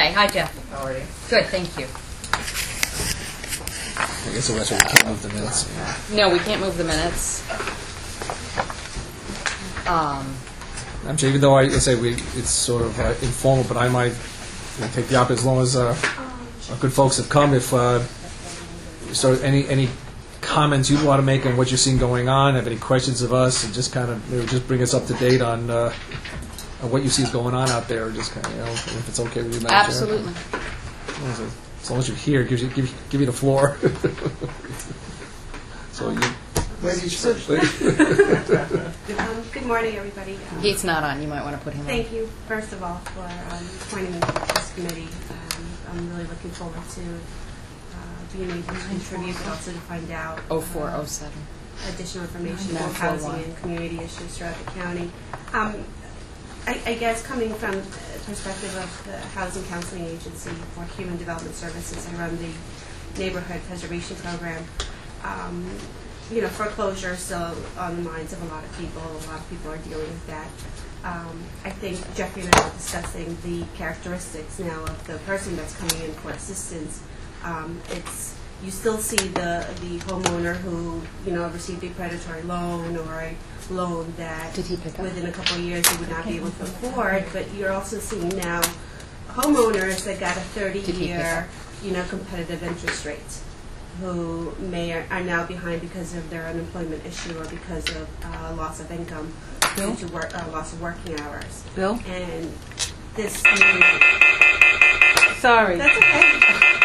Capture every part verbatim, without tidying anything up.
Okay, hi Jeff. How are you? Good, thank you. I guess that's why we can't move the minutes. No, we can't move the minutes. Um, I'm sure, even though I, I say we, it's sort of uh, informal, but I might you know, take the opportunity as long as uh, our good folks have come. If uh, so, any any comments you want to make on what you're seeing going on, have any questions of us, and just kind of maybe just bring us up to date on, uh, on what you see is going on out there, just kind of, you know, if it's okay with you, Madam absolutely. Chair. As long as you're here, gives you give, give you the floor. So you. Ladies first. Um, good morning, everybody. Um, He's not on. You might want to put him on. Thank you, first of all, for um, appointing me to this committee. Um, I'm really looking forward to uh, being able to contribute, but also to find out oh four oh uh, seven. additional information nine about four housing one. and community issues throughout the county. Um, I, I guess coming from the perspective of the Housing Counseling Agency for Human Development Services, I run the Neighborhood Preservation Program. Um, you know, foreclosure is still on the minds of a lot of people. A lot of people are dealing with that. Um, I think Jeffrey and I were discussing the characteristics now of the person that's coming in for assistance. Um, it's you still see the the homeowner who you know received a predatory loan or a loan that Did he pick up? within a couple of years he would not be able to afford. But you're also seeing now homeowners that got a thirty-year you know competitive interest rate, who may are, are now behind because of their unemployment issue or because of uh, loss of income Bill? due to work, uh, loss of working hours. Bill? And this Sorry. that's okay.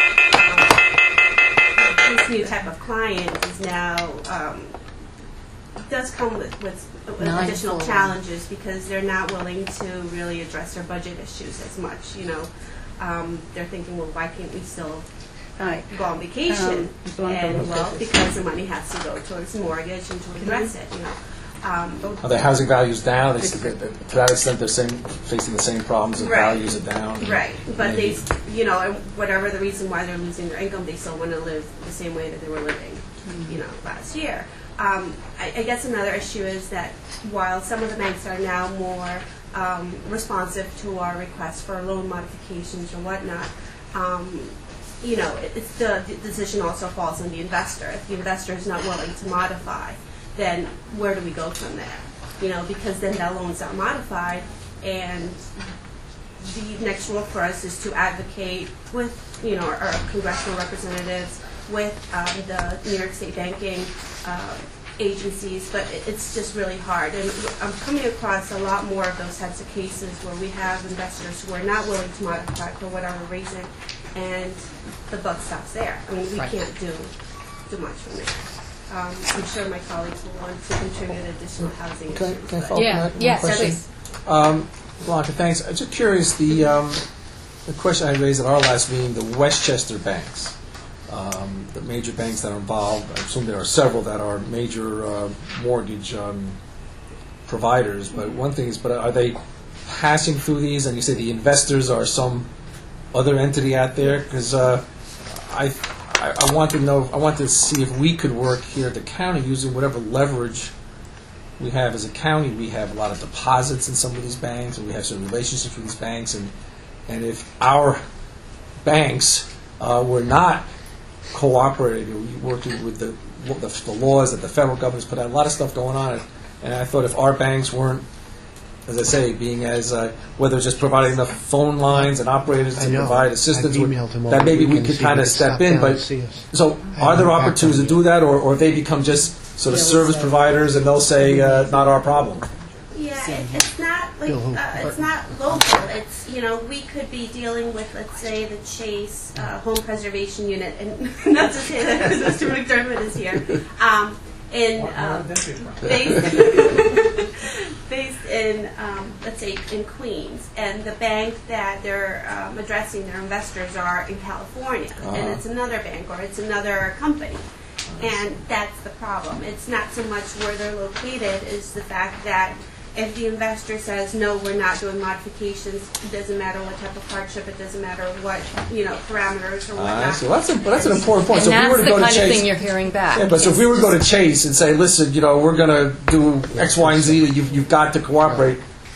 Um, this new type of client is now um, does come with, with, with Nine additional four. challenges because they're not willing to really address their budget issues as much. You know, um, they're thinking, well, why can't we still Hi. go on vacation? Um, and well, because the money has to go towards mortgage and to address it. You know. Um, Are their housing values down? They, they, they, to that extent, they're same, facing the same problems. The Right. values are down. Right, but Maybe. they, you know, and whatever the reason why they're losing their income, they still want to live the same way that they were living, you know, last year. Um, I, I guess another issue is that while some of the banks are now more um, responsive to our requests for loan modifications or whatnot, um, you know, it, it's the, the decision also falls on the investor. If the investor is not willing to modify, then where do we go from there? You know, because then that loan's not modified, and the next role for us is to advocate with, you know, our congressional representatives, with um, the New York State banking uh, agencies, but it, it's just really hard. And I'm coming across a lot more of those types of cases where we have investors who are not willing to modify for whatever reason, and the buck stops there. I mean, we Right. can't do do much from there. Um, I'm sure my colleagues will want to contribute additional housing Can I, issues. can I but- follow up Yeah. on that? One Yes, question? please. Um, Blanca, thanks. I'm just curious, the, um, the question I raised at our last meeting, the Westchester banks, um, the major banks that are involved, I assume there are several that are major uh, mortgage um, providers, but one thing is, but are they passing through these, and you say the investors are some other entity out there? Because uh, I, I, I want to know, I want to see if we could work here at the county using whatever leverage we have as a county. We have a lot of deposits in some of these banks, and we have some relationships with these banks, and and if our banks uh, were not cooperating, working with the, the the laws that the federal government's put out, a lot of stuff going on, and I thought if our banks weren't, as I say, being as uh, whether it's just providing enough phone lines and operators to I know. provide assistance, I've with, emailed him all that maybe we weekend to could see if kind he of could step stop in. down But and see us. so, I are there haven't backed opportunities to on do you. that, or, or they become just sort of Yeah, service so- providers, and they'll say, uh, "Not our problem." Yeah, it, it's not like Bill who? uh, it's not local. It's you know we could be dealing with, let's say, the Chase uh, Home Preservation Unit, and not to say that because Mister McDermott is here. Um, in um, based, based in um, let's say in Queens, and the bank that they're um, addressing their investors are in California, Uh-huh. and it's another bank or it's another company. And that's the problem. It's not so much where they're located, is the fact that if the investor says, no, we're not doing modifications, it doesn't matter what type of hardship, it doesn't matter what, you know, parameters or whatnot. Uh, so that's a, but that's an important point. And so if we that's were to the go kind to of Chase, thing you're hearing back. yeah, but so if we were to go to Chase and say, listen, you know, we're going to do X, Y, and Z, you've, you've got to cooperate,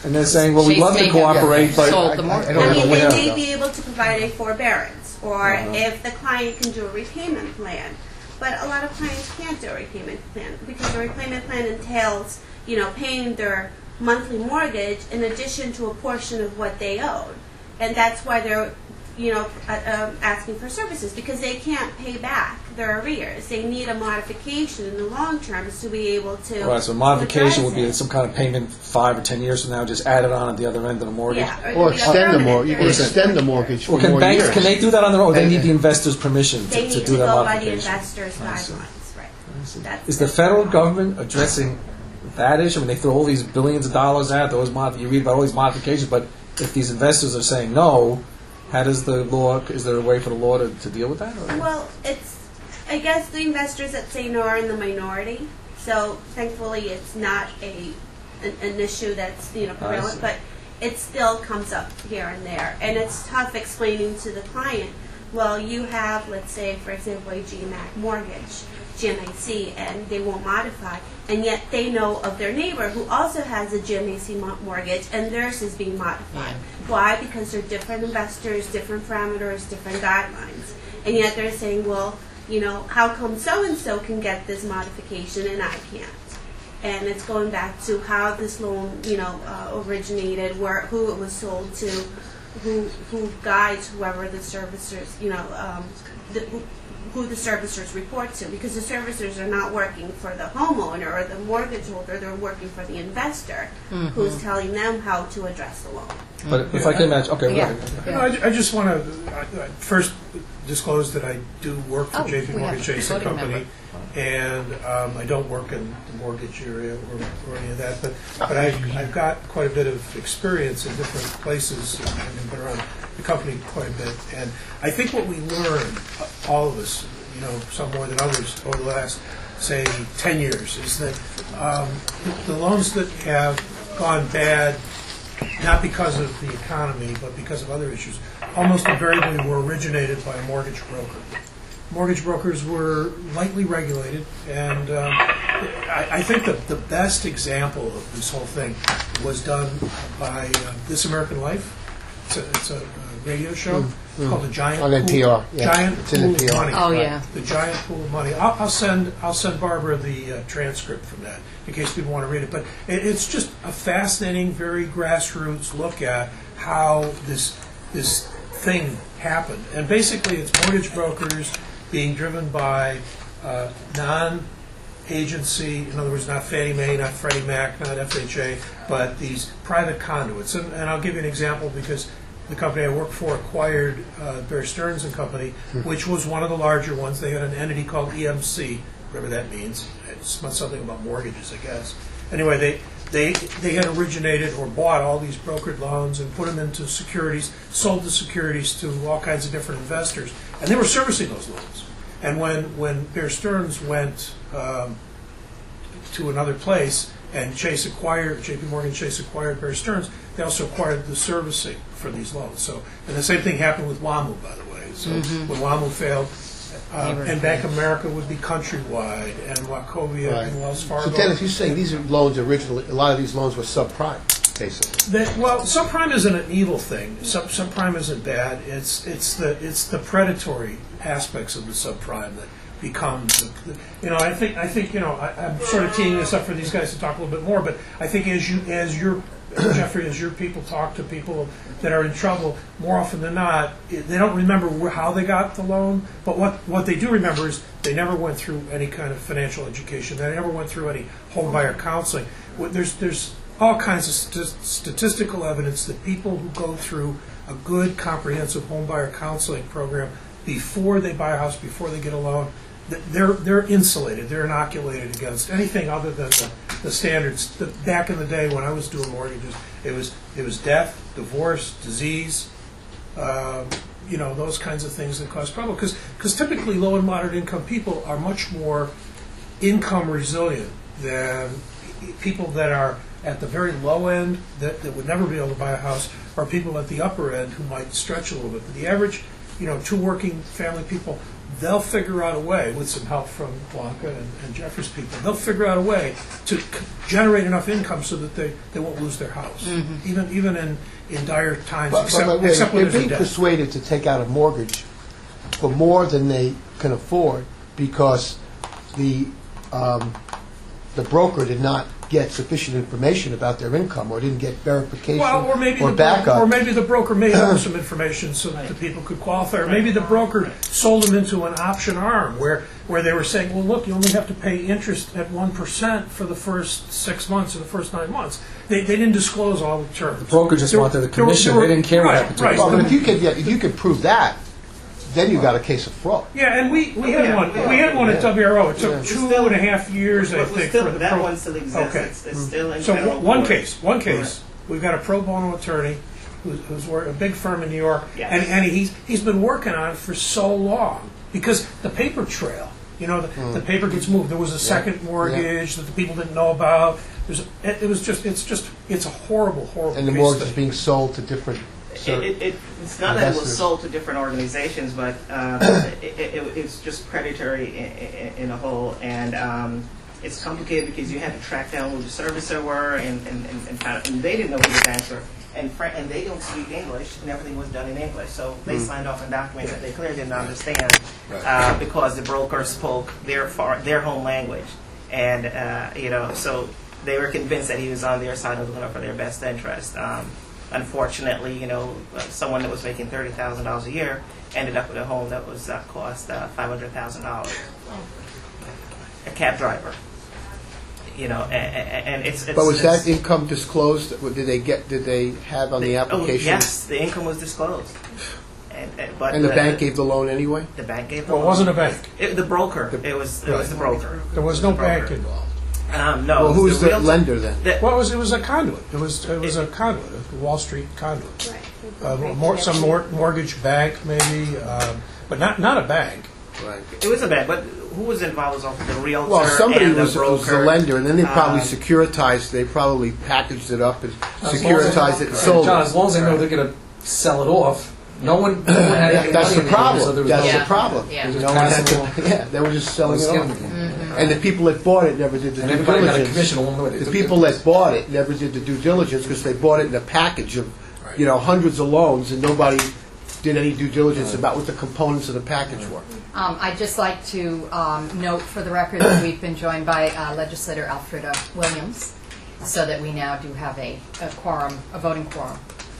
And they're saying, well, we'd Chase love to may have cooperate, but sold I, the I, mortgage. I I don't mean, know they where. may be able to provide a forbearance, or Uh-huh. if the client can do a repayment plan. But a lot of clients can't do a repayment plan because the repayment plan entails, you know, paying their monthly mortgage in addition to a portion of what they owed, and that's why they're, you know, uh, um, asking for services because they can't pay back their arrears. They need a modification in the long term to be able to. Right, so modification would be address it. some kind of payment five or ten years from now, just add it on at the other end of the mortgage. Yeah, it Or could be a extend the permanent mortgage. You can duration. extend the mortgage Or for can more banks, years. can they do that on their own? Or they And- need the investor's permission They to, to need do to that go by the modification? investor's I see. guidelines, right? I see. That's Is the the- federal government addressing that issue? I mean, they throw all these billions of dollars at those mod- you read about all these modifications, but if these investors are saying no, how does the law, is there a way for the law to, to deal with that? Or? Well, it's, I guess the investors that say no are in the minority, so thankfully it's not a, an, an issue that's, you know, I prevalent, see. but it still comes up here and there. And it's tough explaining to the client, well, you have, let's say, for example, a G M A C mortgage, G M A C, and they won't modify, and yet they know of their neighbor who also has a G M A C mo- mortgage, and theirs is being modified. Why? Because they're different investors, different parameters, different guidelines. And yet they're saying, well, you know, how come so-and-so can get this modification and I can't? And it's going back to how this loan, you know, uh, originated, where, who it was sold to, who who guides whoever the servicers, you know, um, the, who, who the servicers report to, because the servicers are not working for the homeowner or the mortgage holder, they're working for the investor who's telling them how to address the loan. But if I can imagine, okay, Yeah. right. No, I, I just want to first disclose that I do work for Oh, J P we Morgan have Chase a and voting Company, and um, I don't work in the mortgage area or, or any of that, but but I, I've got quite a bit of experience in different places and I've been around the company quite a bit. And I think what we learned, uh, all of us, you know, some more than others, over the last, say, ten years, is that um, the, the loans that have gone bad, not because of the economy, but because of other issues, almost invariably were originated by a mortgage broker. Mortgage brokers were lightly regulated, and um, I, I think the, the best example of this whole thing was done by uh, This American Life. It's a, it's a, uh radio show Mm, called The Giant On Pool, N P R, yeah. Giant It's in Pool N P R. of Money. Oh, yeah. The Giant Pool of Money. I'll, I'll send I'll send Barbara the uh, transcript from that in case people want to read it. But it, it's just a fascinating, very grassroots look at how this this thing happened. And basically, it's mortgage brokers being driven by uh, non-agency, in other words, not Fannie Mae, not Freddie Mac, not F H A, but these private conduits. And, and I'll give you an example because the company I work for acquired uh, Bear Stearns and Company, which was one of the larger ones. They had an entity called E M C, whatever that means. It's something about mortgages, I guess. Anyway, they they they had originated or bought all these brokered loans and put them into securities, sold the securities to all kinds of different investors, and they were servicing those loans. And when when Bear Stearns went um, to another place, and Chase acquired, J P Morgan Chase acquired Bear Stearns, they also acquired the servicing for these loans. So, and the same thing happened with WAMU, by the way. So when WAMU failed, uh, and Bank of America would be Countrywide, and Wachovia Right. and Wells So Fargo. Dennis, you're saying these are loans originally, a lot of these loans were subprime, basically. That, well, subprime isn't an evil thing. Sub, subprime isn't bad. It's it's the it's the predatory aspects of the subprime that become, the, the, you know. I think I think you know. I, I'm sort of teeing this up for these guys to talk a little bit more, but I think as you as your Jeffrey, as your people talk to people that are in trouble, more often than not, it, they don't remember wh- how they got the loan, but what, what they do remember is they never went through any kind of financial education. They never went through any home buyer counseling. Wh- There's, there's all kinds of st- statistical evidence that people who go through a good, comprehensive home buyer counseling program before they buy a house, before they get a loan, th- they're they're insulated, they're inoculated against anything other than the, the standards. The, back in the day when I was doing mortgages, it was it was death, divorce, disease, um, you know, those kinds of things that cause trouble. Because because typically low and moderate income people are much more income resilient than people that are at the very low end that, that would never be able to buy a house, or people at the upper end who might stretch a little bit. But the average, you know, two working family people, they'll figure out a way, with some help from Blanca and, and Jeffrey's people, they'll figure out a way to c- generate enough income so that they, they won't lose their house, even even in, in dire times, But, except, but wait, except when they're there's a being debt. persuaded to take out a mortgage for more than they can afford because the um, the broker did not get sufficient information about their income or didn't get verification Well, or maybe the backup. broker, or maybe the broker made up some information so that the people could qualify, or maybe the broker sold them into an option arm where where they were saying, well, look, you only have to pay interest at one percent for the first six months or the first nine months. They, they didn't disclose all the terms. The broker just There- wanted the there were- commission. there were- They didn't care what right, happened to right. it. Well, but if you could get, if you could prove that, then you got a case of fraud. Yeah, and we, we had Yeah, one. yeah. We had one at Yeah. W R O. It took Yeah. two Still- and a half years, I But we think, still, for the that pro- one still exists. Okay. It's, it's still in So federal w- one court. case, one case. We've got a pro bono attorney who's, who's wor- a big firm in New York, Yes. and, and he's he's been working on it for so long because the paper trail. You know, the, the paper gets moved. There was a second mortgage that the people didn't know about. There's, it, it was just, it's just, it's a horrible, horrible. And the case mortgage is study. being sold to different. It, it, it, it's not that it was Investors. sold to different organizations, but um, it, it, it, it's just predatory in, in, in a whole, and um, it's complicated because you had to track down who the servicer were, and and, and, and, kind of, and they didn't know who the banks were, and fr- and they don't speak English, and everything was done in English, so they signed off on documents that they clearly didn't understand uh, because the broker spoke their far, their home language, and uh, you know, so they were convinced that he was on their side and looking out for their best interest. Um, Unfortunately, you know, uh, someone that was making thirty thousand dollars a year ended up with a home that was uh, cost uh, five hundred thousand dollars. A cab driver, you know, and, and it's, it's. But was it's, that income disclosed? Did they get? Did they have on the oh, application? yes, the income was disclosed, and, and but And the bank gave the loan anyway. the bank gave. The Well, it loan. wasn't a bank. It, the broker. It was. It was the broker. There was no The broker. bank involved. Um, no. Well, it was who's the realtor- lender then? the- Well, it was, it was a conduit. It was it was a conduit, a Wall Street conduit. Right. Uh, mor- some mor- mortgage bank, maybe, um, but not not a bank. Right. It was a bank, but who was involved was also the realtor Well, somebody and the was, broker. was the lender, and then they probably Um, securitized. They probably packaged it up and As long as they- securitized it and sold John, it. as long as they know they're going to sell it off, no one, no one had That- any that's money the in the game, so problem. there was That's no- Yeah. the problem. Yeah. No one had to- Just yeah, they were just selling it no off. skin in the game. And the people that bought it never did the And due everybody got a diligence. commission along the way. They The took people the- that bought it never did the due diligence because they bought it in a package of, you know, hundreds of loans, and nobody did any due diligence about what the components of the package were. Um, I'd just like to um, note for the record that we've been joined by uh, legislator Alfreda Williams, so that we now do have a, a quorum, a voting quorum.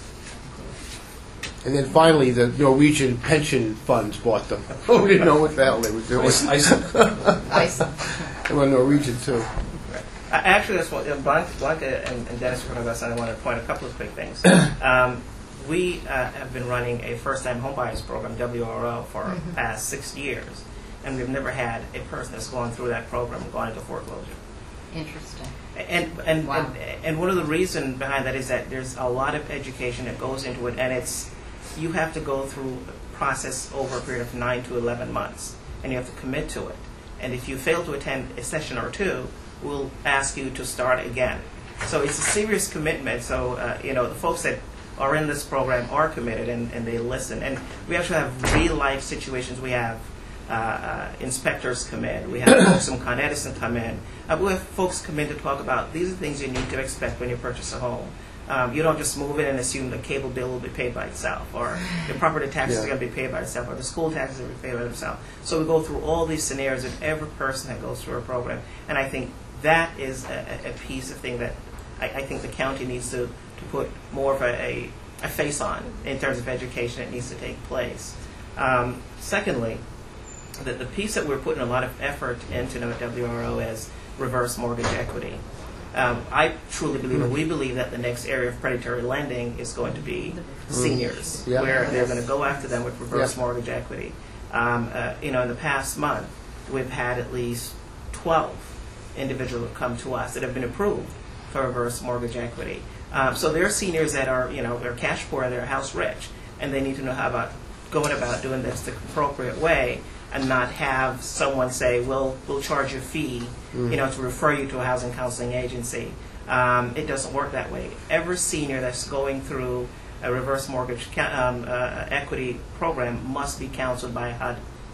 And then finally, the Norwegian pension funds bought them. Who didn't know what the hell they were doing? Ice- ice- Ice. They were Norwegian too. Uh, Actually, that's what uh, Blanca, Blanca and, and Dennis were talking about, and I want to point a couple of quick things. Um, we uh, have been running a first-time homebuyers program, W R O, for the past six years, and we've never had a person that's gone through that program and gone into foreclosure. Interesting. And and, Wow. and and one of the reasons behind that is that there's a lot of education that goes into it, and it's you have to go through a process over a period of nine to eleven months, and you have to commit to it. And if you fail to attend a session or two, we'll ask you to start again. So it's a serious commitment. So uh, you know the folks that are in this program are committed and, and they listen. And we actually have real life situations. We have uh, uh, inspectors come in. We have folks from Con Edison come in. Uh, we have folks come in to talk about these are things you need to expect when you purchase a home. Um, you don't just move in and assume the cable bill will be paid by itself, or the property taxes Yeah. are going to be paid by itself, or the school taxes will be paid by themselves. So we go through all these scenarios with every person that goes through our program, and I think that is a, a a piece of thing that I, I think the county needs to, to put more of a, a, a face on in terms of education that needs to take place. Um, secondly, the, the piece that we're putting a lot of effort into at W R O is reverse mortgage equity. Um, I truly believe, and we believe that the next area of predatory lending is going to be seniors, Yeah. where they're going to go after them with reverse Yeah. mortgage equity. Um, uh, you know, in the past month, we've had at least twelve individuals have come to us that have been approved for reverse mortgage equity. Um, so there are seniors that are, you know, they're cash poor and they're house rich, and they need to know how about going about doing this the appropriate way, and not have someone say, "We'll we'll charge you a fee, you know, to refer you to a housing counseling agency." Um, it doesn't work that way. Every senior that's going through a reverse mortgage ca- um, uh, equity program must be counseled by a H U D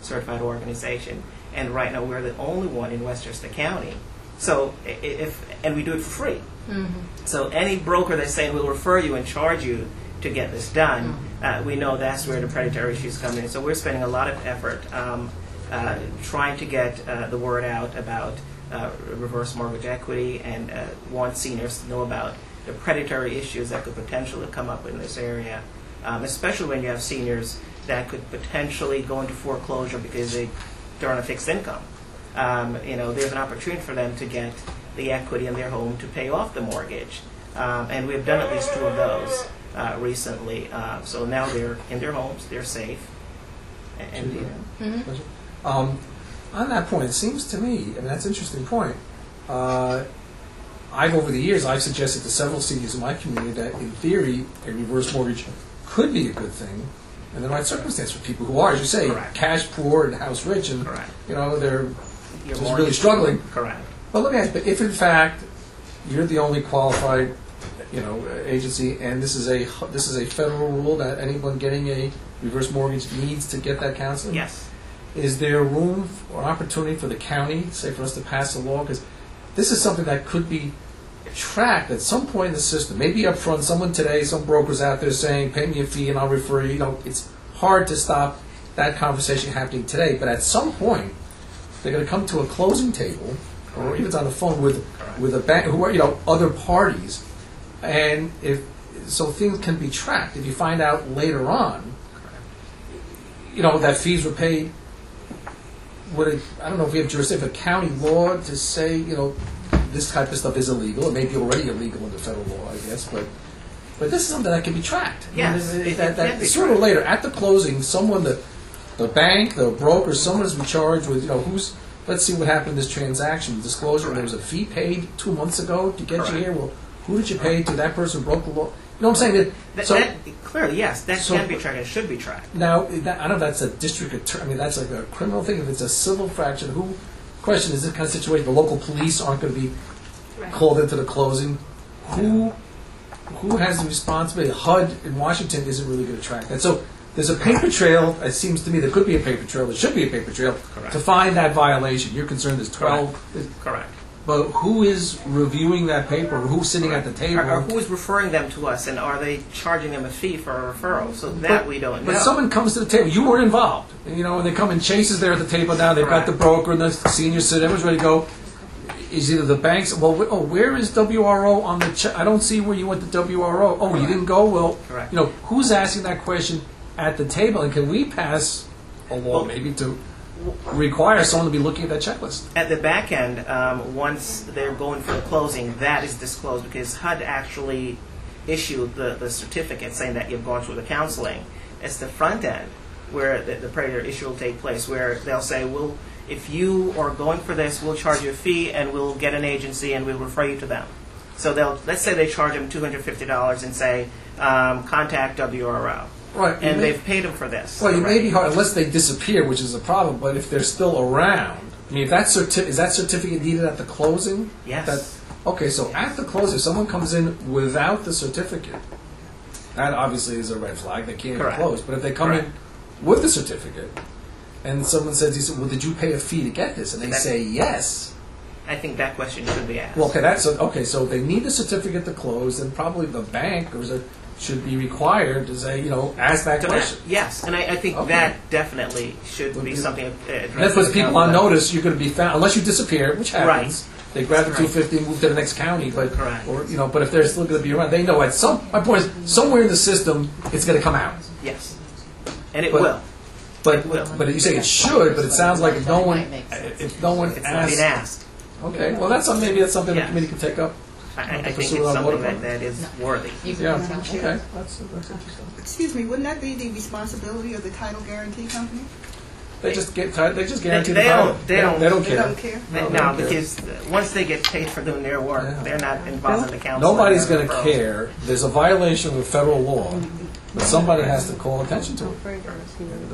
certified organization. And right now, we're the only one in Westchester County. So i- if and we do it for free. So any broker that's saying we'll refer you and charge you to get this done, uh, we know that's where the predatory issues come in. So we're spending a lot of effort um, uh, trying to get uh, the word out about uh, reverse mortgage equity and uh, want seniors to know about the predatory issues that could potentially come up in this area, um, especially when you have seniors that could potentially go into foreclosure because they, they're on a fixed income. Um, you know, there's an opportunity for them to get the equity in their home to pay off the mortgage. Um, and we've done at least two of those uh, recently. Uh, so now they're in their homes, they're safe. And, you know, Um, on that point, it seems to me, and that's an interesting point, uh, I've, over the years, I've suggested to several seniors in my community that, in theory, a reverse mortgage could be a good thing in the right circumstance for people who are, as you say, Correct. cash poor and house rich, and Correct. you know they're your just mortgage- really struggling. Correct. But let me ask, but if in fact you're the only qualified, you know, agency, and this is a this is a federal rule that anyone getting a reverse mortgage needs to get that counseling, Yes. is there room or opportunity for the county, say, for us to pass a law? Because this is something that could be tracked at some point in the system. Maybe up front, someone today, some broker's out there saying, pay me a fee and I'll refer you. You know, it's hard to stop that conversation happening today. But at some point, they're going to come to a closing table, or even on the phone with with a bank, who are, you know, other parties. And if so, things can be tracked. If you find out later on, you know, that fees were paid, would it, I don't know if we have jurisdiction, but county law to say, you know, this type of stuff is illegal. It may be already illegal under federal law, I guess, but but this is something that can be tracked. Yes, I mean, it- that, it that can be sooner or tracked. later, at the closing, someone, the the bank, the broker, someone is in charge with, you know, who's, let's see what happened in this transaction, disclosure, there was a fee paid two months ago to get Correct. you here. Well, who did you pay to? That person broke the law. You know what I'm saying? That, That, so, that, clearly, yes, that so- can be tracked and should be tracked. now, that, I don't know if that's a district attorney, I mean, that's like a criminal thing. If it's a civil fraction, who, question is this kind of situation, the local police aren't going to be Right. called into the closing. Who who has the responsibility? H U D in Washington isn't really going to track that. So there's a paper trail, it seems to me, there could be a paper trail, there should be a paper trail, Correct. to find that violation. You're concerned there's twelve, Correct. but who is reviewing that paper? Who's sitting at the table? Or, or who is referring them to us, and are they charging them a fee for a referral? So that we don't know. But someone comes to the table, you weren't involved, and, you know, and they come and Chase is there at the table now, they've got Correct. the broker and the senior sit, everyone's ready to go. Is either the banks, well, wh- oh, where is W R O on the check? I don't see where you went to W R O. Oh, you didn't go? Well, Correct. you know, who's asking that question at the table? And can we pass a law Well- maybe to require someone to be looking at that checklist? At the back end, um, once they're going for the closing, that is disclosed because H U D actually issued the, the certificate saying that you've gone through the counseling. It's the front end where the, the predator issue will take place, where they'll say, "We'll, if you are going for this, we'll charge you a fee and we'll get an agency and we'll refer you to them." So they'll, let's say they charge them two hundred fifty dollars and say, um, contact W R O. Right. you And may- they've paid them for this. Well, it may already. be hard unless they disappear, which is a problem. But if they're still around, I mean, if that certi- is that certificate needed at the closing? Yes. That, okay, so at the closing, if someone comes in without the certificate, that obviously is a red flag. They can't Correct. even close. But if they come Correct. in with the certificate, and someone says, he said, "Well, did you pay a fee to get this?" and they That- say yes. I think that question should be asked. Well, okay, that's okay. So they need the certificate to close, then probably the bank or the, should be required to say, you know, ask that To question. ask- Yes, and I, I think Okay. that definitely should Would be be- something uh, addressed. That puts at the people county on level. notice. You're going to be found unless you disappear, which happens. They grab the Right. two fifty and move to the next county, but Correct. or you know, but if they're still going to be around, they know at some. My point is, somewhere in the system, it's going to come out. Yes, and it But- will. But Will. but you say it should, but it sounds like if no That one might make sense. if no one It's not being asks. asked. Okay, well that's something, maybe that's something Yes. the committee can take up. I, I to I think pursue it's it on something waterfront. that, that is worthy. You can Yeah. tell. Okay. That's that's interesting. Excuse me, wouldn't that be the responsibility of the title guarantee company? They just get they just guarantee They- the they power. don't- they don't- They don't They care. don't care? No, No, they don't care. because uh, once they get paid for doing their work, Yeah. they're not involved in the council. Nobody's going to care. There's a violation of federal law, but somebody has to call attention to it. And,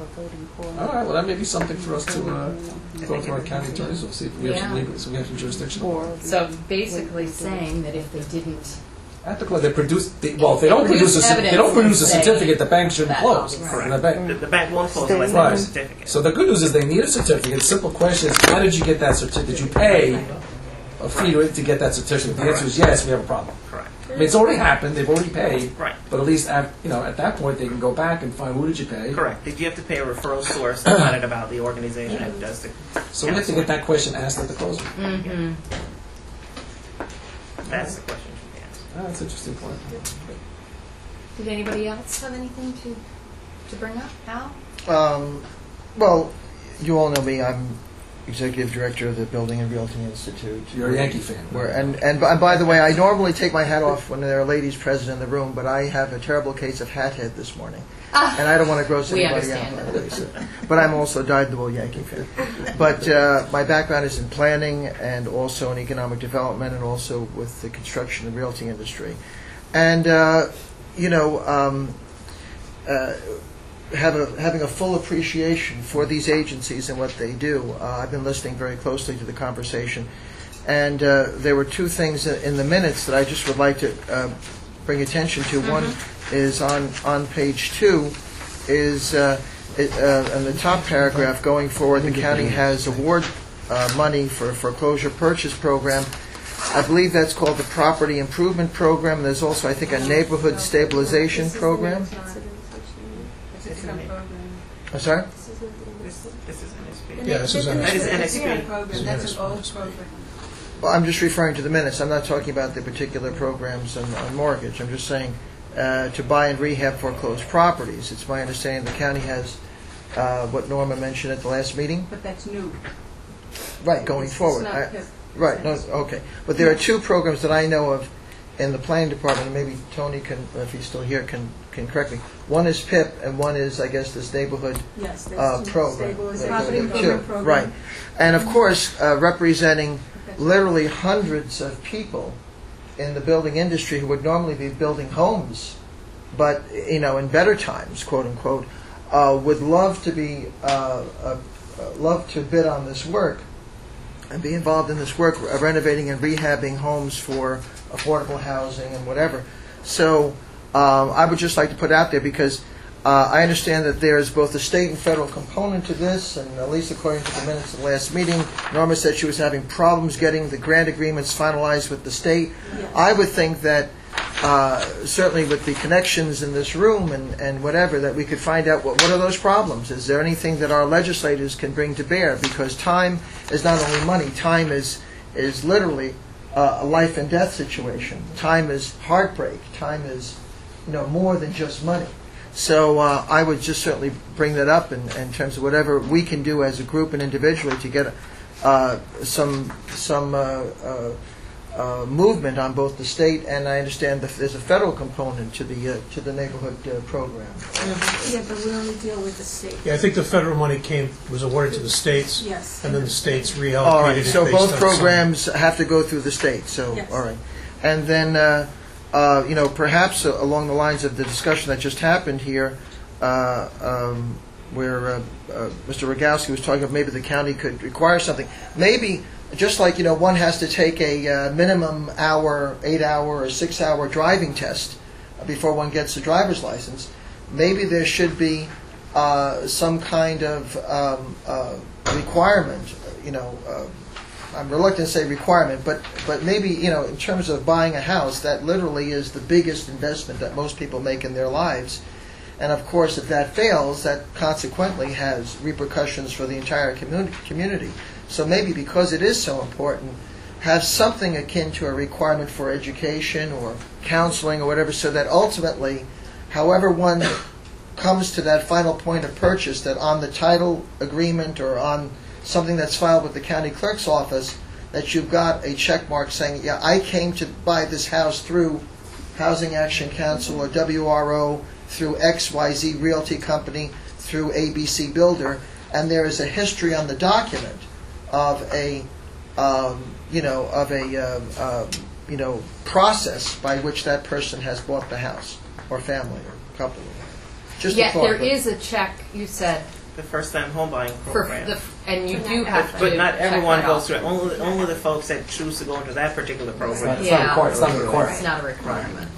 uh, all right, well, that may be something for us to uh, go to our county attorneys. We'll see if we have some Yeah. legal, so we have some jurisdiction. So basically saying that if they didn't At the close, they produce, they, well, if they don't Produce produce a, cer- they evidence don't produce a and say certificate, the bank shouldn't that- close. Right. And the bank- The, the bank won't close unless they have a Right. certificate. So the good news is they need a certificate. Simple question is, how did you get that certificate? Did you pay a fee to, to get that certificate? The answer is yes, we have a problem. Correct. I mean, it's already happened, they've already paid. Right. But at least, at, you know, at that point, they can go back and find, who did you pay? Correct. Did you have to pay a referral source to find out about the organization that does the So we have to get that question asked at the closing. Mm-hmm. That's the question you can answer. Oh, that's an interesting point. Did anybody else have anything to, to bring up? Al? Um, well, you all know me. I'm executive director of the Building and Realty Institute. You're a Yankee fan. Where, and, and, by- and by the way, I normally take my hat off when there are ladies present in the room, but I have a terrible case of hat head this morning. And I don't want to gross We anybody out. understand. by the way, so- But I'm also a dyed-in-the-wool Yankee fan. But uh, my background is in planning and also in economic development and also with the construction and realty industry. And, uh, you know, um, uh, have a, having a full appreciation for these agencies and what they do. Uh, I've been listening very closely to the conversation. And uh, there were two things in the minutes that I just would like to uh, bring attention to. Mm-hmm. One is on, on page two, is uh, it, uh, in the top paragraph, going forward, the county has award uh, money for a foreclosure purchase program. I believe that's called the Property Improvement Program. There's also, I think, a Neighborhood Stabilization Program. I'm sorry? This, this is N S P. Yeah, this is an That is N S P. program, that's an old program. Well, I'm just referring to the minutes. I'm not talking about the particular programs on, on mortgage. I'm just saying uh, to buy and rehab foreclosed properties. It's my understanding the county has uh, what Norma mentioned at the last meeting. But that's new. Right, going It's forward. not I- PIP. Right, no, okay. But there are two programs that I know of in the planning department, and maybe Tony can, if he's still here, can, can correct me. One is PIP, and one is, I guess, this neighborhood Yes, uh, that's program. stabilization. There- Property there are two. improvement program. Right. And of course, uh, representing literally hundreds of people in the building industry who would normally be building homes, but, you know, in better times, quote unquote, uh, would love to be, uh, uh, uh, love to bid on this work and be involved in this work, uh, renovating and rehabbing homes for affordable housing and whatever. So um, I would just like to put out there, because uh, I understand that there is both a state and federal component to this, and at least according to the minutes of the last meeting, Norma said she was having problems getting the grant agreements finalized with the state. Yes. I would think that uh, certainly with the connections in this room and, and whatever, that we could find out what, what are those problems. Is there anything that our legislators can bring to bear? Because time is not only money. Time is is literally uh, a life and death situation. Time is heartbreak. Time is, you know, more than just money. So uh, I would just certainly bring that up in, in terms of whatever we can do as a group and individually to get uh, some some uh, uh, uh, movement on both the state, and I understand that there's a federal component to the uh, to the neighborhood uh, program. Yeah, but we only deal with the state. Yeah, I think the federal money came, was awarded to the states, Yes. and then the states reallocated All right, it so based both on programs have to go through the state, so, Yes. all right. And then, uh, uh, you know, perhaps uh, along the lines of the discussion that just happened here, uh, um, where uh, uh, Mister Rogowski was talking about maybe the county could require something. Maybe, just like, you know, one has to take a uh, minimum hour, eight-hour or six-hour driving test before one gets a driver's license, maybe there should be uh, some kind of um, uh, requirement, you know, uh, I'm reluctant to say requirement, but, but maybe, you know, in terms of buying a house, that literally is the biggest investment that most people make in their lives. And of course, if that fails, that consequently has repercussions for the entire community. community. So maybe because it is so important, have something akin to a requirement for education or counseling or whatever, so that ultimately, however one comes to that final point of purchase, that on the title agreement or on something that's filed with the county clerk's office, that you've got a check mark saying, yeah, I came to buy this house through Housing Action Council or W R O, through X Y Z Realty Company, through A B C Builder, and there is a history on the document of a, um, you know, of a, um, um, you know, process by which that person has bought the house, or family, or couple. Just a Yet thought, there but- is a check, you said, the first-time home buying For program. the, and you do have to. But not check everyone that goes off. through it. Only, only the folks that choose to go into that particular It's not, program. it's not Yeah. required. It's not a It's requirement. not a requirement.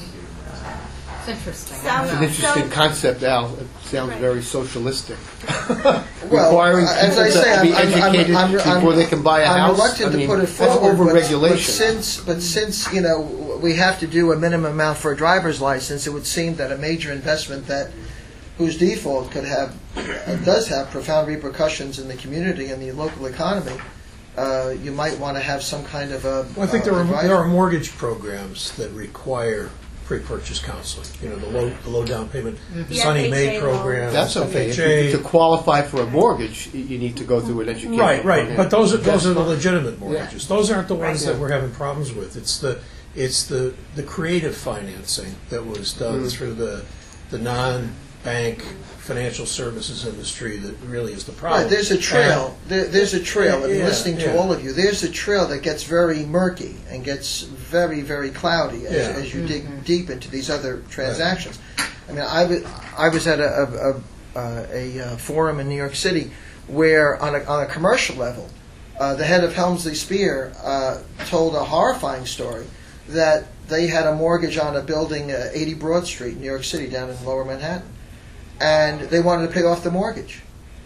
It's interesting. So- I It's don't an know. interesting concept, Al. It sounds Right. very socialistic. Well, Requiring as people I say, to be I'm- I'm- educated I'm- I'm- before they can buy a I'm house. reluctant I mean, to put it that's forward, but- overregulation. But since, but since, you know, we have to do a minimum amount for a driver's license, it would seem that a major investment that, whose default could have, uh, does have profound repercussions in the community and the local economy, uh, you might want to have some kind of a. Well, I think uh, there are, advice- there are mortgage programs that require pre-purchase counseling. You know, the low, the low down payment The Sunny F H A May loan. program. That's okay. If you- F H A. To qualify for a mortgage, y- you need to go through an education. Right, right, program. but those are, those are the That's- legitimate mortgages. Those aren't the ones Right. that we're having problems with. It's the, it's the, the creative financing that was done Mm. through the, the non-bank financial services industry that really is the problem. Right, there's a trail. There, there's a trail. I mean, Yeah, listening to yeah. all of you, there's a trail that gets very murky and gets very, very cloudy as, Yeah. as you dig deep into these other transactions. I mean, I was I was at a a, a, a, uh forum in New York City where, on a on a commercial level, uh, the head of Helmsley Spear uh, told a horrifying story that they had a mortgage on a building, uh, eighty Broad Street, New York City, down in Lower Manhattan, and they wanted to pay off the mortgage.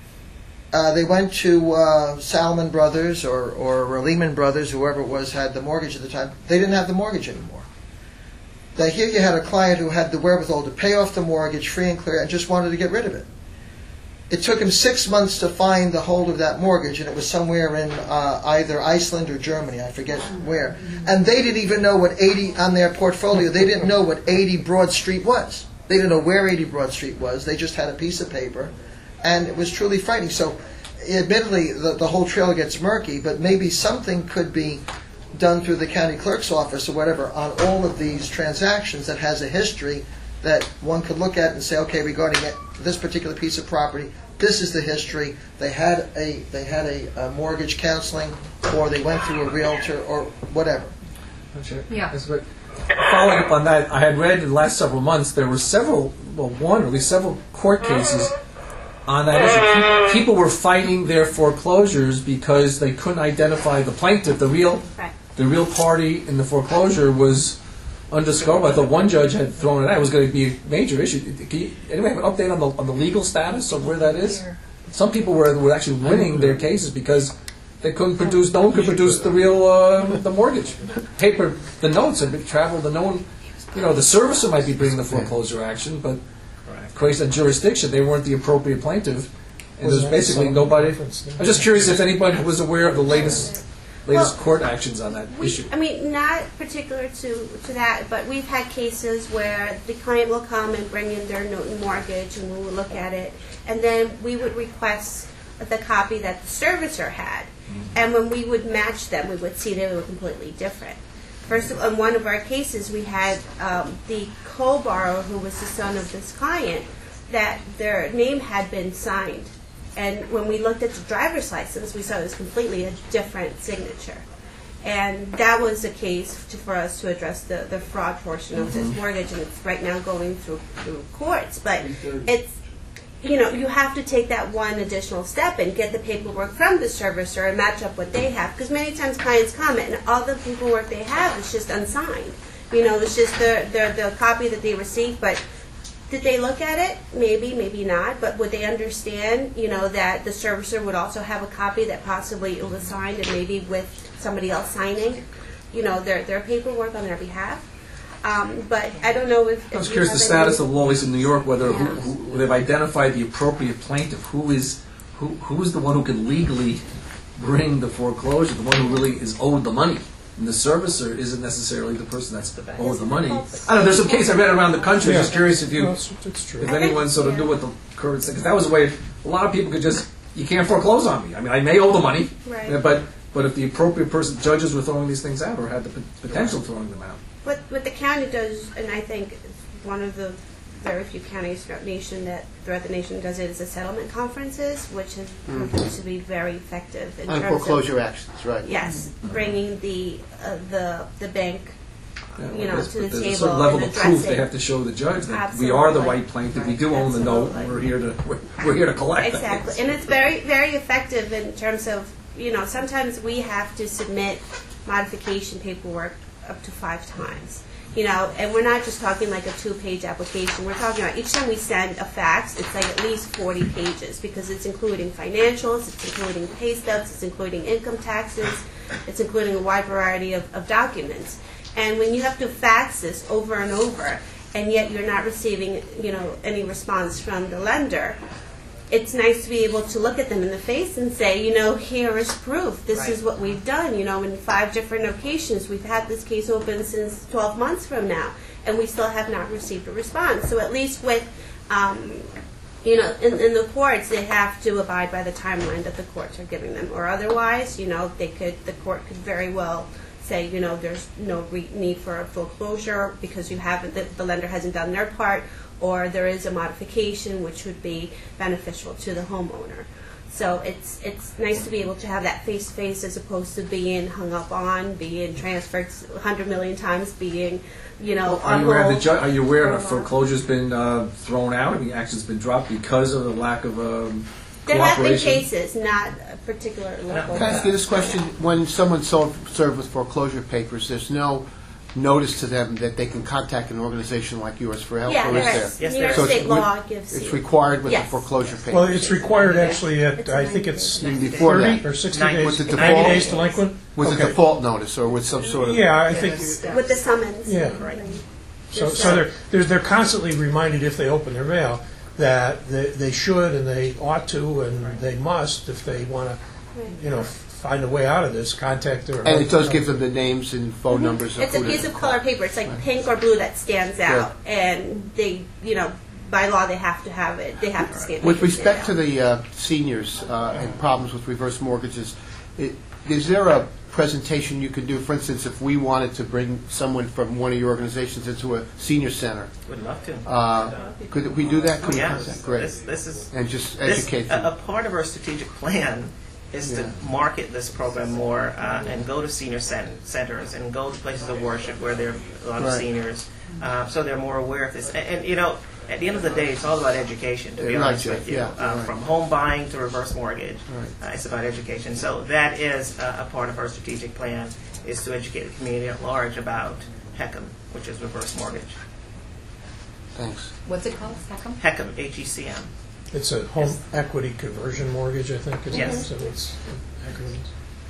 Uh, they went to uh, Salomon Brothers or, or Lehman Brothers, whoever it was, had the mortgage at the time. They didn't have the mortgage anymore. Now, here you had a client who had the wherewithal to pay off the mortgage free and clear and just wanted to get rid of it. It took him six months to find the hold of that mortgage, and it was somewhere in uh, either Iceland or Germany, I forget where. And they didn't even know what eighty, on their portfolio, they didn't know what eighty Broad Street was. They didn't know where eighty Broad Street was. They just had a piece of paper, and it was truly frightening. So, admittedly, the, the whole trail gets murky, but maybe something could be done through the county clerk's office or whatever on all of these transactions that has a history that one could look at and say, okay, regarding this particular piece of property, this is the history. They had a they had a, a mortgage counseling, or they went through a realtor, or whatever. Yeah. That's what- Following up on that, I had read in the last several months there were several, well, one or at least several court cases on that issue. Pe- People were fighting their foreclosures because they couldn't identify the plaintiff, the real, Right. the real party in the foreclosure was undiscoverable. I thought one judge had thrown it out. It was going to be a major issue. Can you, anybody have an update on the on the legal status of where that is? Some people were were actually winning their cases because they couldn't produce. No one could produce the real uh, the mortgage paper, the notes, and it traveled. And no one, you know, the servicer might be bringing the foreclosure action, but based on jurisdiction, they weren't the appropriate plaintiff. And there's basically nobody. I'm just curious if anybody was aware of the latest latest Well, court actions on that We, issue. I mean, not particular to, to that, but we've had cases where the client will come and bring in their note and mortgage, and we will look at it, and then we would request the copy that the servicer had. And when we would match them, we would see they were completely different. First, of- in one of our cases, we had um, the co-borrower, who was the son of this client, that their name had been signed. And when we looked at the driver's license, we saw it was completely a different signature. And that was a case to, for us to address the, the fraud portion of this mortgage, and it's right now going through, through courts. But it's, you know, you have to take that one additional step and get the paperwork from the servicer and match up what they have. Because many times clients come and all the paperwork they have is just unsigned. You know, it's just the, the, the copy that they received, but did they look at it? Maybe, maybe not. But would they understand, you know, that the servicer would also have a copy that possibly it was signed and maybe with somebody else signing, you know, their their paperwork on their behalf? Um, but I don't know if. I was if you curious the have status any- of law in New York, whether who, Yeah. who, they've identified the appropriate plaintiff. Who is who? Who is the one who can legally bring the foreclosure? The one who really is owed the money, and the servicer isn't necessarily the person that's owed the money. I don't know. There's some case I read around the country. I'm just curious if you, No, it's, it's true. if anyone sort of knew what the current because that was a way a lot of people could just you can't foreclose on me. I mean, I may owe the money, Right. but but if the appropriate person, judges were throwing these things out or had the p- potential of throwing them out. What, what the county does, and I think one of the very few counties throughout the nation that throughout the nation does it, is the settlement conferences, which have proven to be very effective in On terms foreclosure actions, right. of yes, bringing the uh, the the bank you know, Yes, to the but there's table a certain level and of proof address they it. have to show the judge that we are the Absolutely. right plaintiff, we do own the note, and Absolutely. we're here to, we're, we're here to collect. Exactly, and it's very, very effective in terms of, you know, sometimes we have to submit modification paperwork up to five times. You know, and we're not just talking like a two-page application. We're talking about each time we send a fax, it's like at least forty pages because it's including financials, it's including pay stubs, it's including income taxes, it's including a wide variety of, of documents. And when you have to fax this over and over, and yet you're not receiving, you know, any response from the lender, it's nice to be able to look at them in the face and say, you know, here is proof. This is what we've done. You know, in five different occasions, we've had this case open since twelve months from now, and we still have not received a response. So at least with, um, you know, in, in the courts, they have to abide by the timeline that the courts are giving them, or otherwise, you know, they could, the court could very well say, you know, there's no re- need for a foreclosure because you haven't, the, the lender hasn't done their part, or there is a modification which would be beneficial to the homeowner. So it's it's nice to be able to have that face to face as opposed to being hung up on, being transferred a hundred million times, being, you know, Are on you aware, the hold. ju- are you aware that for a while. foreclosure's been uh, thrown out, I mean, action's been dropped because of the lack of um, There have been cooperation? cases, not a particular local. Can I ask you this question? When someone sold, served with foreclosure papers, there's no notice to them that they can contact an organization like yours for help, Yeah, or there is is. there? Yes, New there York is. So it's State re- law gives It's you. required with the Yes. foreclosure papers? Well, it's required actually at, It's I ninety think it's days. Before thirty that. or sixty Ninety. days, Was it ninety default? days delinquent? With a Okay. default notice, or with some sort of... Yeah, I think, With the summons. Yeah. Right. so, Yes, so sir. they're, they're, they're constantly reminded if they open their mail that they, they should and they ought to and they must, if they want to, you know, find a way out of this, contact their... And it does give them the names and phone numbers of It's a who to- piece of color paper. It's like pink or blue that stands out, and they, you know, by law they have to have it. They have to stand. With make it stand respect to out. the uh, seniors uh, and problems with reverse mortgages, i- is there a presentation you could do? For instance, if we wanted to bring someone from one of your organizations into a senior center, Would love to. uh, could we do that? Could we Yeah, contact? Great. this, this is And just this, educate a, a them. part of our strategic plan is Yeah. to market this program more uh, and go to senior cen- centers and go to places of worship where there are a lot of Right. seniors, uh, so they're more aware of this. And, and you know, at the end of the day, it's all about education. To be Yeah, right, honest Jeff. with you, Yeah, um, right. from home buying to reverse mortgage, Right. uh, it's about education. So that is uh, a part of our strategic plan, is to educate the community at large about HECM, which is reverse mortgage. Thanks. What's it called? Second? HECM, H E C M. It's a home equity conversion mortgage, I think. is Yes. So it's acronyms.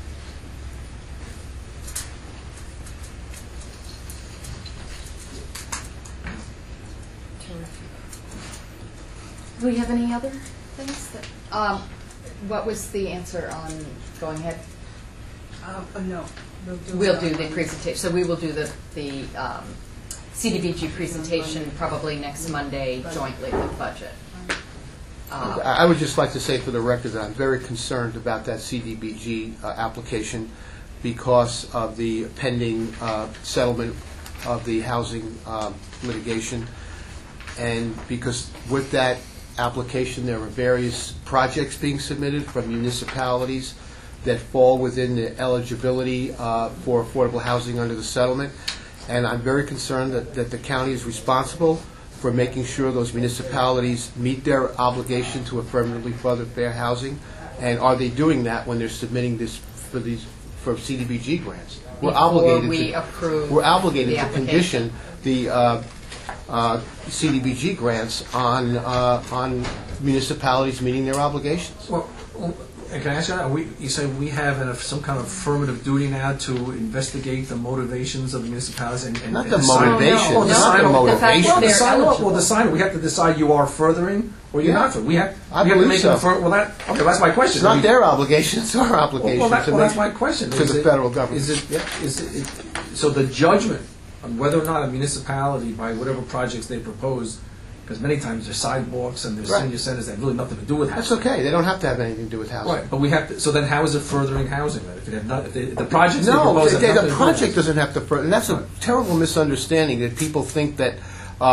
Do we have any other things? That, um, what was the answer on going ahead? Um, uh, no. We'll do, We'll it do on the Monday. presentation, so we will do the, the um, C D B G presentation probably next Monday jointly with budget. Uh, I I would just like to say for the record that I'm very concerned about that C D B G uh, application because of the pending uh, settlement of the housing um, litigation. And because with that application, there are various projects being submitted from municipalities that fall within the eligibility uh, for affordable housing under the settlement. And I'm very concerned that, that the county is responsible for making sure those municipalities meet their obligation to affirmatively further fair housing. And are they doing that when they're submitting this for these, for C D B G grants? We're Before obligated we to- approve We're obligated the to application. condition the uh, uh, C D B G grants on, uh, on municipalities meeting their obligations. Well, well, can I ask you that? Are we, you say we have an, some kind of affirmative duty now to investigate the motivations of the municipalities and, and Not and the decide- motivation, Oh, not decide the on- The fact motivation. that Well, they're decide, well, eligible. well, decide, we have to decide you are furthering or you're Yeah. not furthering. We have, I we have to believe make so. an affirm, well, that, okay, that's my question. It's not We- their obligation, it's our Well, obligation well, that, to well, that's make, my question. to Is the it- federal government. Is it, Yeah. is it, so the judgment on whether or not a municipality, by whatever projects they propose, because many times there's sidewalks and there's Right. senior centers that have really nothing to do with That's housing. okay, they don't have to have anything to do with housing. Right, but we have to, so then how is it furthering housing then? If it had not, if they- if the projects they No, propose the, have nothing the to do with project housing? doesn't have to, fur- and that's a terrible misunderstanding, that people think that uh,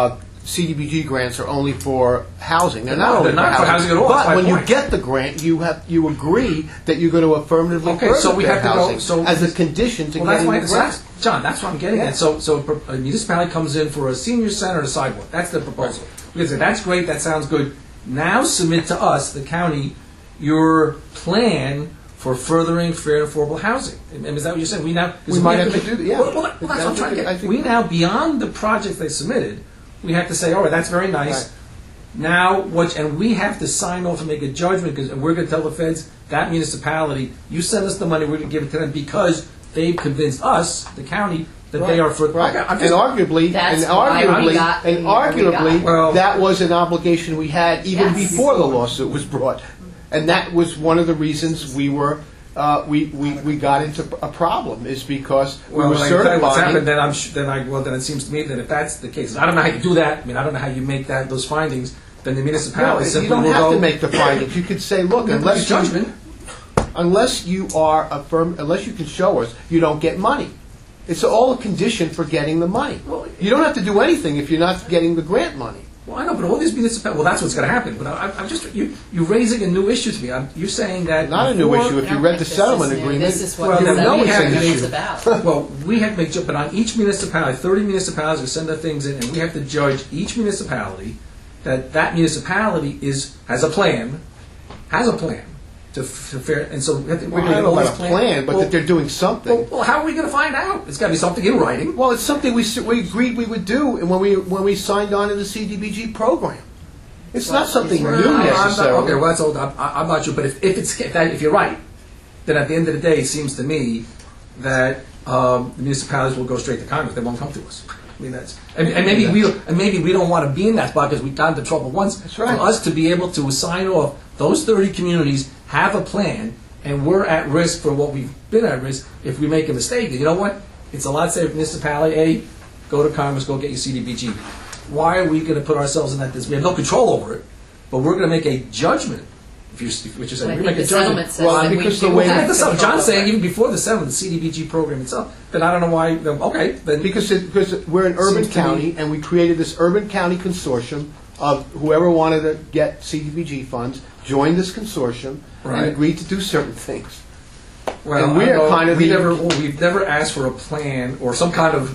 C D B G grants are only for housing. They're No, not only they're not for housing at all. That's But my when you point. get the grant, you have you agree that you're going to affirmatively Okay, further so we fair have to go- housing so- as a condition to Well, that's getting why the this grant. is, John, that's what I'm getting Yeah. at. So, so a municipality comes in for a senior center and a sidewalk. That's the proposal. We can say, that's great, that sounds good. Now submit to us, the county, your plan for furthering fair and affordable housing. And is that what you're saying? We now... We might have to do that, yeah. Well, well, well, that's what I'm trying to I get. think- We now, beyond the projects they submitted, we have to say, all right, that's very nice. Right. Now, what, and we have to sign off and make a judgment, because we're going to tell the feds, that municipality, you send us the money, we're going to give it to them because they've convinced us, the county, that they are for. Right. Okay, I'm And just- arguably, That's and why we arguably, got and where we arguably, got. Well- that was an obligation we had even Yes. before the lawsuit was brought. And that was one of the reasons we were, uh, we, we, we got into a problem, is because we Well, were when I tell you what's happened, certifying. then I'm sh- then I well then it seems to me that if that's the case, I don't know how you do that. I mean, I don't know how you make that those findings. Then the No, municipality you simply don't will have go to make the findings. You could say, look, unless you, judgment. unless you are a firm, unless you can show us, you don't get money. It's all a condition for getting the money. Well, You don't have to do anything if you're not getting the grant money. Well, I know, but all these municipalities. Well, that's what's going to happen. But I, I'm just you you raising a new issue to me. I'm, you're saying that Not a new before- issue. If I you don't read think the this settlement is new. agreement, This is what Well, the then no, we settlement have an agreement is issue. about. Well, we have to make, ju- but on each municipality, thirty municipalities will send their things in, and we have to judge each municipality that that municipality is has a plan, has a plan to, f- to fair, and so we have to, we're I going to don't all know these about a plans. plan, but well, that they're doing something. well, well, how are we going to find out? It's got to be something in writing. Well, it's something we s- we agreed we would do, and when we when we signed on to the C D B G program, it's not something Well, new I'm not- necessarily. okay, well, that's old. I'm, I'm not sure, but if, if it's if, that, if you're right, then at the end of the day, it seems to me that um, the municipalities will go straight to Congress. They won't come to us. I mean, that's and, and maybe we and maybe we don't want to be in that spot because we got into trouble once. That's right. For us to be able to sign off, those thirty communities have a plan, and we're at risk for what we've been at risk if we make a mistake. You know what? It's a lot safer. Municipality A, go to Congress, go get your C D B G. Why are we going to put ourselves in that? We have no control over it, but we're going to make a judgment. If you're, if what you're saying, I we think make a the settlement judgment. says Well, that we because do the way- have Look at this up. control John's saying over it. even before the settlement, the C D B G program itself. Then I don't know why. Then, okay, then Because it, because we're an urban Seems to me- county, and we created this urban county consortium of whoever wanted to get C D B G funds joined this consortium Right. and agreed to do certain things. well, and we I are know kind of we the- never well, we've never asked for a plan or some kind of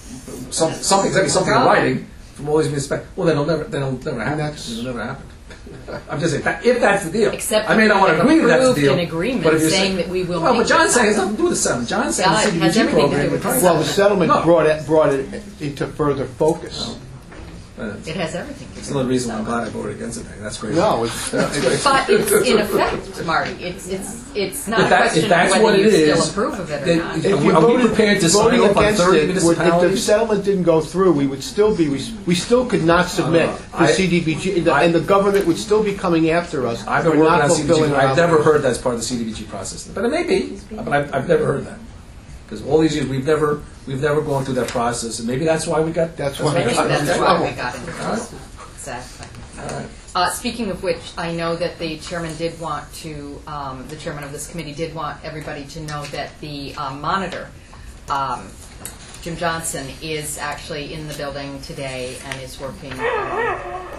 some something exactly something in writing from all these municipalities. Well, then it'll never then it'll never happen. that's- It'll never happen. I'm just saying that, if that's the deal. Except I may not want to if agree that that's the approved deal. an agreement but if you're saying that we will Well, make but John's it saying it's happen. nothing to do with the settlement. John's saying Yeah, the it C D B has G everything to program. do with we're the trying- Well, the settlement No. brought it brought it into further focus. Uh, It has everything to do That's with another reason why I'm it. glad I voted against it. That's great. No, it's, uh, it's But it's in effect, Marty. It's it's it's not If a that- question if that's of what whether it you still is, approve of it or then not. if- If Are you we voted, prepared to sign voting off on against thirty it, would- if the municipalities? settlement didn't go through, we would still be, we still could not submit Uh, the I- C D B G, and the- I- and the government would still be coming after us I've for been working not on C D B G. fulfilling our I've never obligation. heard that's part of the C D B G process, but it may be. But I've, I've never heard that because all these years we've never we've never gone through that process, and maybe that's why we got. That's I why think we got that's into why trouble. we got into All right. this. Exactly. All right. Uh, speaking of which, I know that the chairman did want to, um, the chairman of this committee did want everybody to know that the uh, monitor, um, Jim Johnson, is actually in the building today and is working. Uh,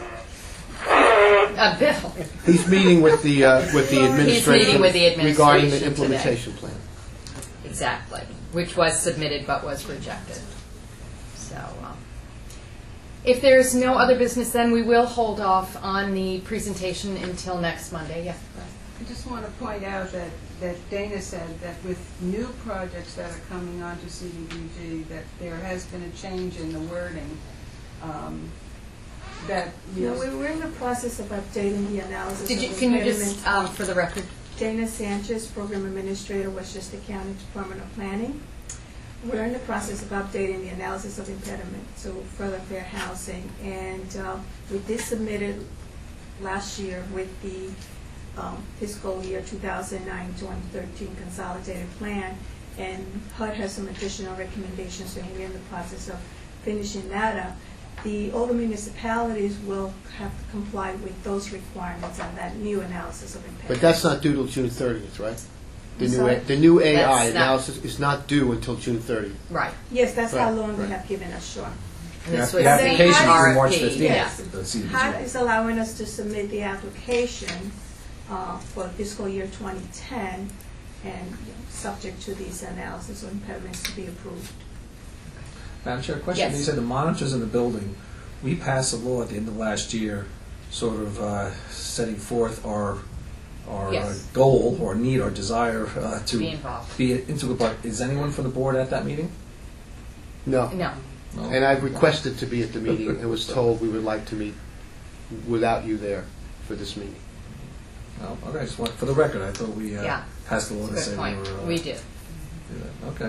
uh, Bill. He's meeting with the, uh, with the administration with the regarding the administration implementation plan. Exactly, which was submitted but was rejected. So, um, if there's no other business, then we will hold off on the presentation until next Monday. Yeah. I just want to point out that, that Dana said that with new projects that are coming onto C D B G, that there has been a change in the wording, um, that, you No, know, we- we're in the process of updating the analysis Did of you? Can you just, impediments. um, for the record? Dana Sanchez, Program Administrator, Westchester County Department of Planning. We're in the process of updating the analysis of impediment to further fair housing, and uh, we did submit it last year with the um, fiscal year two thousand nine to twenty thirteen consolidated plan, and H U D has some additional recommendations, and we're in the process of finishing that up. The older municipalities will have to comply with those requirements on that new analysis of impediment. But that's not due till June thirtieth, right? The I'm new, sorry? A- the new A I That's not- analysis is not due until June thirtieth. Right. Yes, that's how Right, long they right. have given us, sure. And this The was application is R in March F P, fifteenth. yeah. The C D B G. H U D is allowing us to submit the application uh, for fiscal year twenty ten, and you know, subject to these analysis or impediments to be approved. Madam Chair, question. Yes. You said the monitors in the building. We passed a law at the end of last year, sort of uh, setting forth our our Yes. uh, goal or need or desire uh, to Be involved. be an integral part. Is anyone from the board at that meeting? No. No. No. And I've requested to be at the meeting and was told we would like to meet without you there for this meeting. No. Okay. Just want, for the record, I thought we uh, Yeah. passed the law to Good say point. we were. Uh, We did. do that. Okay.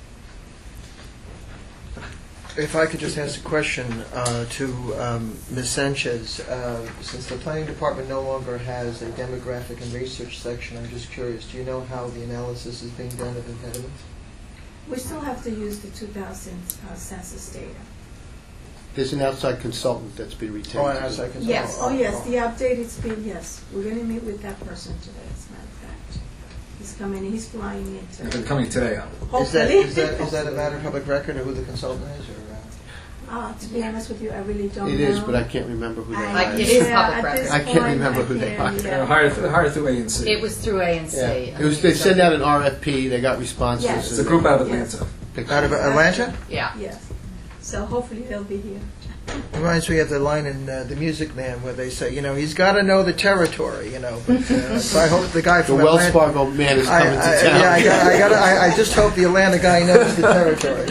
If I could just ask a question uh, to um, Miz Sanchez. Uh, Since the planning department no longer has a demographic and research section, I'm just curious, do you know how the analysis is being done of impediments? We still have to use the two thousand uh, census data. There's an outside consultant that's been retained. Oh, to and as do I it. can Yes, oh yes, the update, it's been, yes, we're going to meet with that person today, as a matter of fact. He's coming, in. he's flying in If today. they're coming today, I'll- Is that, Hopefully. is that, is that a matter of public record or who the consultant is? Or, uh? Uh, to be honest with you, I really don't know. It is, but I can't remember who they I- Like, hired. it is yeah, public at record. this I can't point, remember I who they can't, hired. yeah. they're hired through, hired through A and C. It was through A and C. Yeah. I It was, mean, they so- sent out an R F P, they got responses. Yes. It's a and group they- out of Yes. Atlanta. picked Out of it. Atlanta? Yeah. Yes, so hopefully they'll be here. Reminds me of the line in uh, The Music Man where they say, you know, he's got to know the territory, you know. But, uh, so I hope the guy The from Wells Atlanta... Fargo man is I, coming I, to town. yeah, I, got, I, got, I, I just hope the Atlanta guy knows the territory.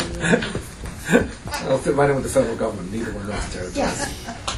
I'll fit right in with the federal government. Neither one knows the territory. Yes.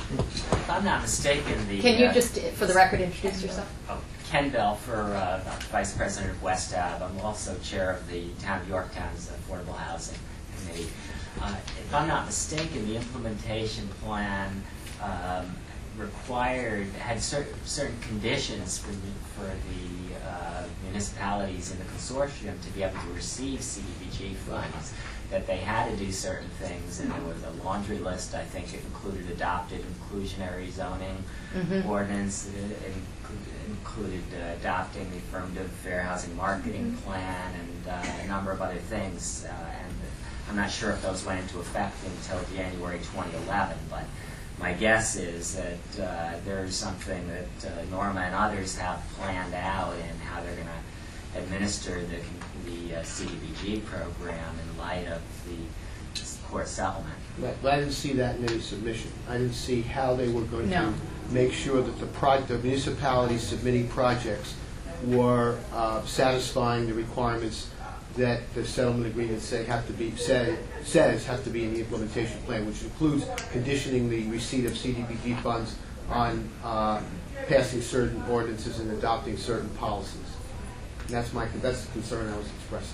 If I'm not mistaken, the... Can you uh, just, for the record, introduce yourself? oh, Ken Bell for uh, Vice President of West Ave. I'm also chair of the Town of Yorktown's Affordable Housing Committee. Uh, if I'm not mistaken, the implementation plan um, required, had cer- certain conditions for the, for the uh, municipalities in the consortium to be able to receive C D B G funds, that they had to do certain things, and there was a laundry list. I think it included adopted inclusionary zoning Mhm. ordinance, it included, included uh, adopting the affirmative fair housing marketing plan, and uh, a number of other things. Uh, and I'm not sure if those went into effect until January twenty eleven, but my guess is that uh, there's something that uh, Norma and others have planned out in how they're going to administer the the uh, C D B G program in light of the court settlement. Right, but I didn't see that in any submission. I didn't see how they were going No. to make sure that the pro- the municipalities submitting projects were uh, satisfying the requirements that the settlement agreement say have to be say, says have to be in the implementation plan, which includes conditioning the receipt of C D B G funds on uh, passing certain ordinances and adopting certain policies. And that's my that's the concern I was expressing.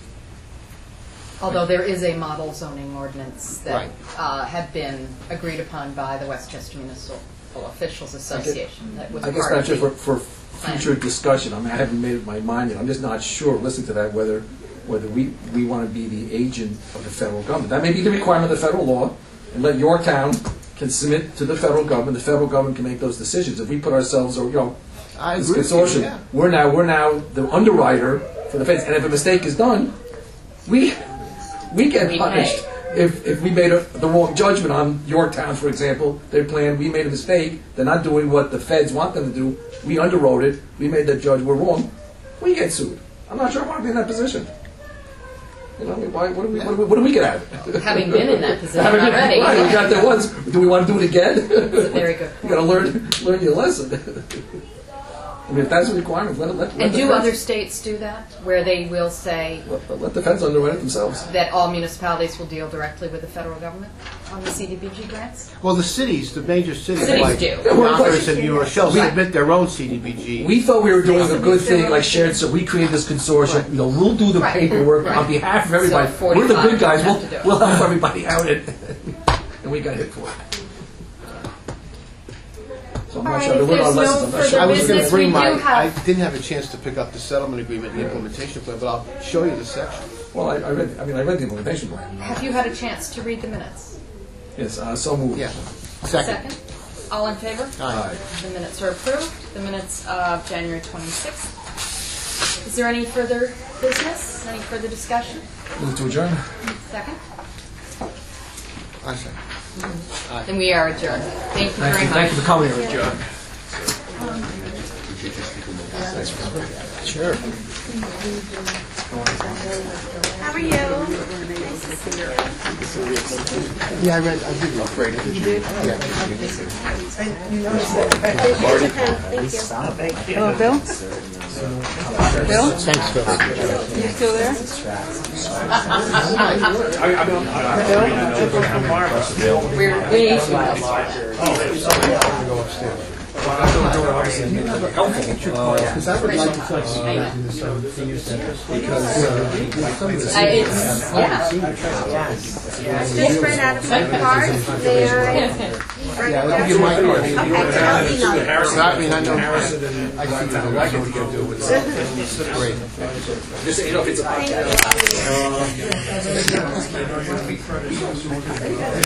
Although there is a model zoning ordinance that Right. uh, had been agreed upon by the Westchester Municipal Officials Association. That was I guess part not of just the for, for future discussion. I mean, I haven't made up my mind yet. I'm just not sure, listening to that, whether whether we, we want to be the agent of the federal government. That may be the requirement of the federal law, and let Yorktown can submit to the federal government. The federal government can make those decisions. If we put ourselves, or you know, I this agree with you, consortium, yeah. we're now we're now the underwriter for the feds. And if a mistake is done, we we get We punished. If, if we made a, the wrong judgment on Yorktown, for example, their plan, we made a mistake, they're not doing what the feds want them to do, we underwrote it, we made that judge, we're wrong, we get sued. I'm not sure I want to be in that position. You know, I mean, why, what, do we, what, do we, what do we get out of it? having been in that position Having been- already. Right, we got there once. Do we want to do it again? That's a very good You point. got to learn learn your lesson. I mean, if that's a requirement, let, let, let And the do feds, other states do that, where they will say let, let the feds underwrite it themselves. that all municipalities will deal directly with the federal government on the C D B G grants? Well, the cities, the major cities, Cities like do. Yonkers and New Rochelle, We- submit their own C D B G. We thought we were doing a good thing, like shared, so we created this consortium. You know, we'll do the Right. paperwork Right. on behalf of everybody. So We're the forty-five good guys. have We'll, to do it. we'll help everybody out, and, and we got hit for it. So I'm All not right, sure. if We're there's not no lessons. I'm not further sure. I was going to business, we bring do my, I have- didn't have a chance to pick up the settlement agreement and the implementation plan, but I'll show you the section. Well, I, I read. I mean, I read the implementation plan. Have you had a chance to read the minutes? Yes. Uh, so moved. Yeah. Second. Second? All in favor? Aye. The minutes are approved. The minutes of January twenty-sixth. Is there any further business? Any further discussion? Move to adjourn. Second? I second. Then we are adjourned. Thank you very much. Thank you for coming, John. Sure. How are you? Yeah, I read, I did read it. You did? Yeah. Thank you. Oh, Bill? Bill? Thanks, Phil. You still there? We're, we need to. Because I would like to touch on the senior center. Because, Uh, it's, yeah. Just ran out of my cards. May I? yeah, I'll give you my card. Okay, I'll email you. I mean, I know, I see what I can do with it. Great. Thank you.